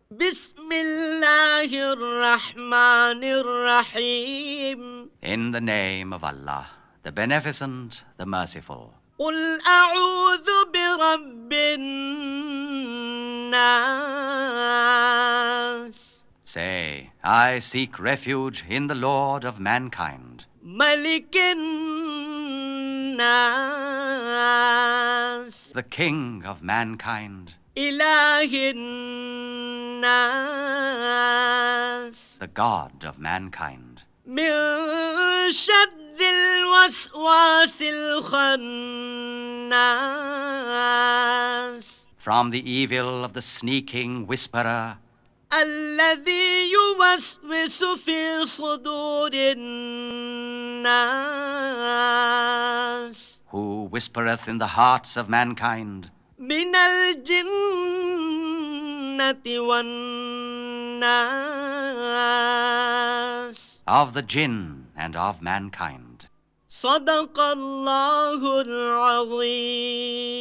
بسم الله الرحمن الرحيم. In the name of Allah, the Beneficent, the Merciful. قل أعوذ برب الناس. Say, I seek refuge in the Lord of mankind, ملك الناس. the King of mankind, إله الناس. the God of mankind, من شر الوسواس الخناس. from the evil of the sneaking whisperer, الذي يوسوس في صدور الناس. who whispereth in the hearts of mankind, من الجنة والناس. of the jinn and of mankind. صدق الله العظيم.